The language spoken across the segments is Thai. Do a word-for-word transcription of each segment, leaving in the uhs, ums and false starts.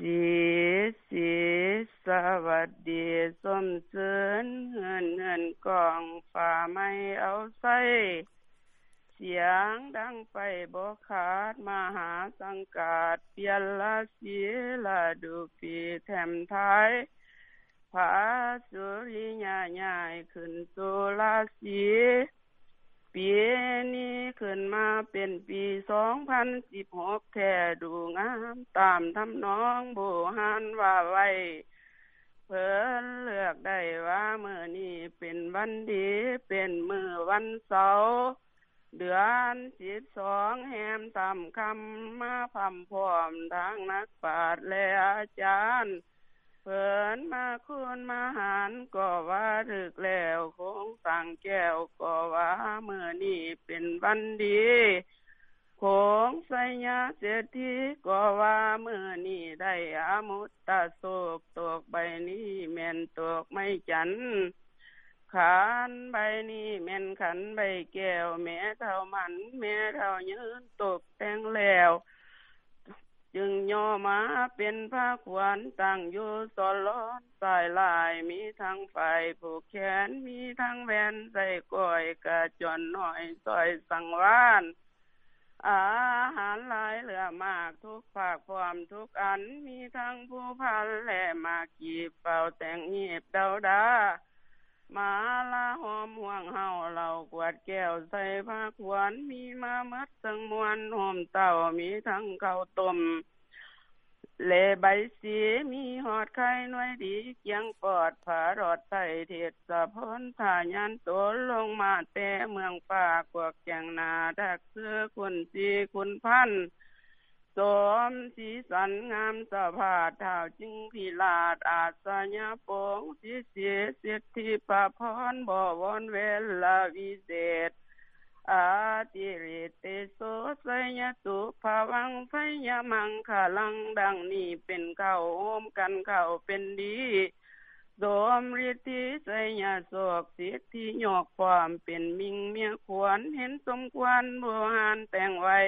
สีสีสวัสดีสมเสริญเงินเงินกองฝ่าไม่เอาใส่เสียงดังไปบ่ขาดมหาสังกาดเปลี่ยนละสีละดูปีแถมท้ายผาสุริยาใหญ่ขึ้นสุราสีปีนี้ขึ้นมาเป็นปีสองพันสิบหกแท้ดูงามตามทำนองโบราณว่าไว้เพิ่นเลือกได้ว่ามื้อนี้เป็นวันดีเป็นมื้อวันเสาร์เดือนสิบสองแรมค่ำค่ำมาพร้อมพร้อมทั้งนักปราชญ์และอาจารย์เพิ่นมาคุณมาหารก็ว่าถึกแล้วคงสั่งแก้วก็ว่ามื้อนี้เป็นวันดีคงไสยาเศรษฐีก็ว่ามื้อนี้ได้อมุตตะโศกตกใบนี้แม่นตกไม้จันทร์ขันใบนี้แม่นขันใบแก้วแม่เท่ามันแม่เท่ายืนตกแต่งแล้วจึงย่อมาเป็นพระขวัญตั้งอยู่สอนล้อนสายลายมีทั้งฝ่ายผูกแขนมีทั้งแหวนใส่ก้อยกระจรน้อยซอยสังวานอาหารหลายเหลือมากทุกภาคความทุกอันมีทั้งผู้พันและมากีบเป่าแต่งเงียบเดาดามาละหอมห่วงเฮาเหล่ากวดแก้วใส่ผ้าขวัญมีมามัดทั้งมวลหอมเต่ามีทั้งข้าวต้มเลใบสีมีหอดไข่หน่วยดีเกียงปอดผารอดไทยเทศสะพนผ่ายันตัวลงมาแต่เมืองป่ากวกแจงนาดักเสื้อคุณสีคุณพันสมสีสันงามสะพาดเท้าจึงพิลาดอาสยาโปงสีเสียเสียทีประพรบ่วอนเวลาวิเศษอาติริเตโสไสยตุภาวังไสยมังคลังดังนี้เป็นเข้าโอมกันเข้าเป็นดีโสมฤทธิไสยโศกสิทธิยกความเป็นมิงเมียควรเห็นสมควรบูหานแต่งไว้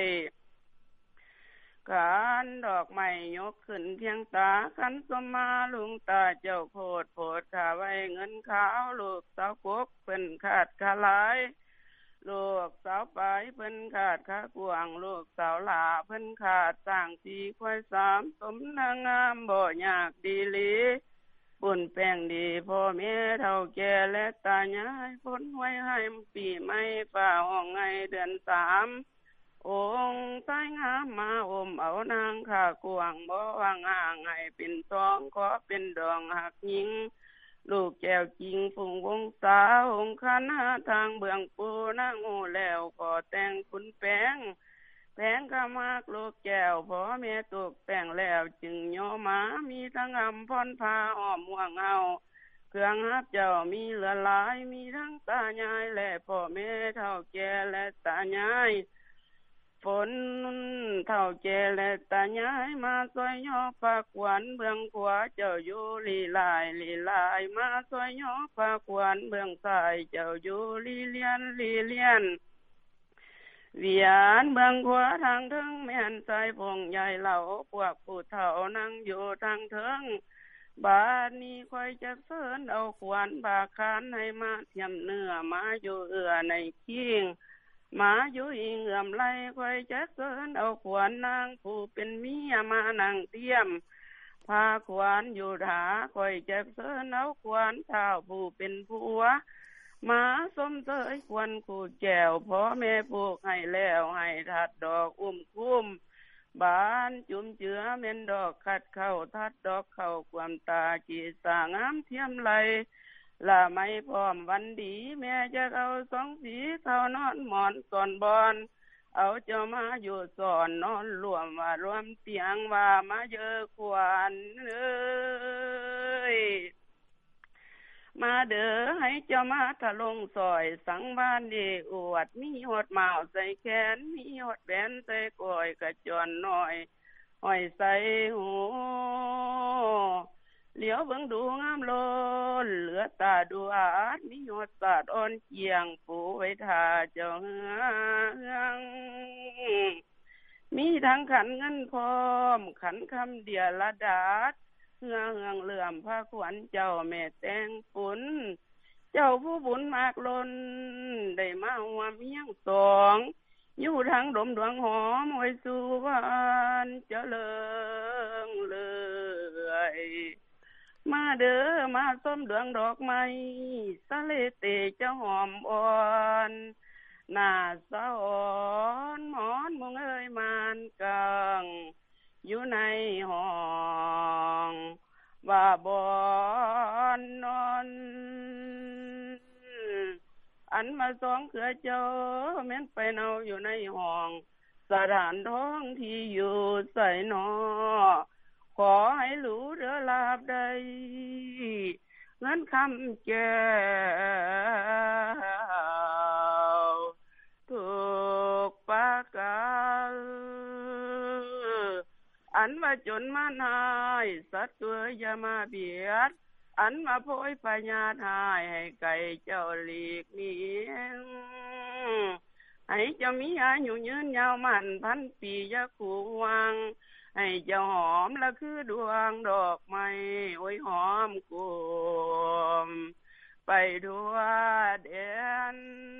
การดอกไม้ยกขึ้นเพียงตาขันสมมาลุงตาเจ้าโพดโพดขาไว้เงินขาวลูกสาวกกเพิ่นขาดขาหลายลูกสาวไปเพิ่นขาดขากวางลูกสาวหลาเพิ่นขาดสร้างสีควายสามสมนางงามบ่ยากดีหลีปุ่นแป้งดีพ่อแม่เฒ่าแก่และตายายพ้นไว้ให้ปีใหม่ฝ่าห้องไงเดือนสามองค์ใต้งามมาอมเอานางข้ากวางบ่ว่างห่างให้เป็นสองขอเป็นดองหักหญิงลูกแก้วจริงฝุ่งวงสาวองค์คณะทางเบื้องปูนางหูแล้วขอแต่งคุณแป้งแพงกะมากลูกแก้วพ่อแม่ตกแต่งแล้วจึงย่อมามีทั้งอำพรผ้าอ้อมห่วงเฮาเครื่องฮับเจ้ามีเหลือหลายมีทั้งตายายและพ่อแม่เฒ่าแก่และตายายฝนเท่าแก่และตายายมาซอยย่อปากหวานเบื้องขวาเจ้าอยู่ลีลายลีลายมาซอยย่อปากหวานเบื้องซ้ายเจ้าอยู่ลีเลียนลีเลียนเวียนเบื้องขวาทางถึงแม่นใจพงใหญ่เหล่าพวกผู้เฒ่านั่งอยู่ทางถึงบาดนี้ค่อยจะเสิร์นเอาขวานบาคานให้มาเทียมเนื้อมาอยู่เอื้อในคิงมาอยู่อิงเอื้อมไหลค่อยจะเสิร์นเอาขวานนางผู้เป็นเมียมานั่งเทียมพาขวานอยู่ถาค่อยจะเสิร์นเอาขวานเท้าผู้เป็นผัวมาสมเสยควรคู่แก้วพ่อแม่ผูกให้แล้วให้ทัดดอกอุ้มคุ้มบานจุ่มเจือเม่นดอกขัดเข้าทัดดอกเข้าความตาจีสางามเทียมไหลละไม่พร้อมวันดีแม่จะเอาสองสีเข้านอนหมอนสอนบอนเอาเจ้ามาอยู่สอนนอนรวมว่ารวมเตียงว่ามาเยอะขวานเอ้ยมาเด้อให้เจ้ามาทะลงซอยสังบ้านดีอวดมีหดเมาใส่แขนมีหดแบนใส่ก้อยกระจรน้อยห้อยใส่หูเหลียวเบิ่งดูงามโลนเหลือตาดูอาดมีหดสาดอ่อนเกียงปูไว้ท่าเจ้าเฮืองมีทั้งขันเงินพร้อมขันคำเดียละดาดเฮือเฮืองเหลื่อมพระขวัญเจ้าแม่แตงปุนเจ้าผู้บุญมากล้นได้มาหัวเมียงสองอยู่ทางดมดวงหอมไว้สู่วันเจริญเลยมาเด้อมาส้มดวงดอกไม้สะเลเตเจ้าหอมอ่อนหน้าสะอ่อนหมอนมงเอ้ยมานกังอยู่ในห้องว่าบ่อนนอนอันมาสองเขือเจ้าแม่นไปเนาอยู่ในห้องสถานท้องที่อยู่ใส่นอขอให้รู้เด้อลาบใดเงินคำแก้วถูกปากกาอันว่าจนมานายสัตว์ตัวอย่ามาเบียดอันมาโพยพญาทายให้ไก่เจ้าหลีกเลี่ยงให้เจ้ามีอายุยืนยาวมันพันปีอย่าคู่วังให้เจ้าหอมละคือดวงดอกไม้โอ้ยหอมกุมไปทั่วแดน